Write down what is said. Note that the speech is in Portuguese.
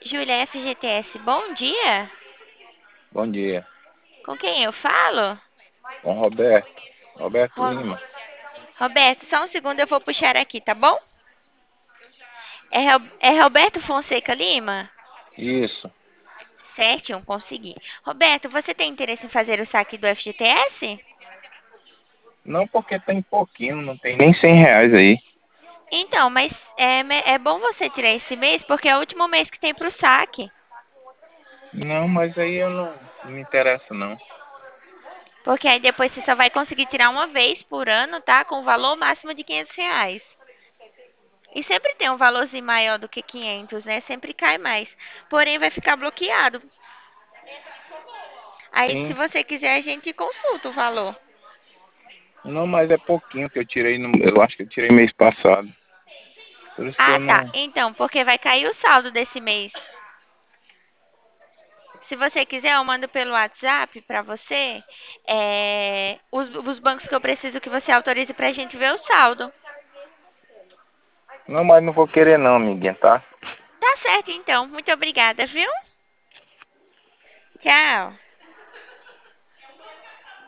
Júlia FGTS, bom dia. Bom dia. Com quem eu falo? Com Roberto. Roberto Ro- Lima. Roberto, só um segundo eu vou puxar aqui, tá bom? É Roberto Fonseca Lima? Isso. Certinho, consegui. Roberto, você tem interesse em fazer o saque do FGTS? Não porque tem pouquinho, não tem nem R$ 100 aí. Então, mas é bom você tirar esse mês porque é o último mês que tem pro saque. Não, mas aí eu não me interessa não. Porque aí depois você só vai conseguir tirar uma vez por ano, tá? Com o valor máximo de R$ 500. E sempre tem um valorzinho maior do que 500, né? Sempre cai mais. Porém, vai ficar bloqueado. Aí, se Sim. você quiser, a gente consulta o valor. Não, mas é pouquinho que eu tirei, eu acho que eu tirei mês passado. Por isso que Ah, eu tá. não. Então, porque vai cair o saldo desse mês. Se você quiser, eu mando pelo WhatsApp pra você os bancos que eu preciso que você autorize pra gente ver o saldo. Não, mas não vou querer não, amiguinha, tá? Tá certo, então. Muito obrigada, viu? Tchau.